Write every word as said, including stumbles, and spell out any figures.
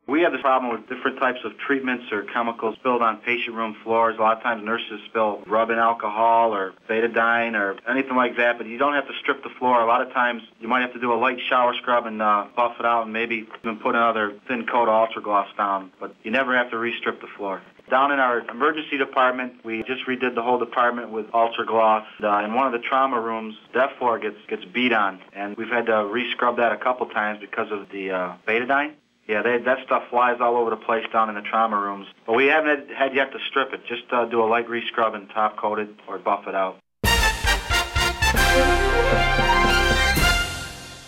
We have this problem with different types of treatments or chemicals spilled on patient room floors. A lot of times nurses spill rubbing alcohol or betadine or anything like that, but you don't have to strip the floor. A lot of times you might have to do a light shower scrub and uh, buff it out and maybe even put another thin coat of Ultra-Gloss down, but you never have to re-strip the floor. Down in our emergency department, we just redid the whole department with Ultra-Gloss. Uh, in one of the trauma rooms, that floor gets gets beat on, and we've had to re-scrub that a couple times because of the uh, betadine. Yeah, they, that stuff flies all over the place down in the trauma rooms. But we haven't had, had yet to strip it. Just uh, do a light re-scrub and top coat it or buff it out.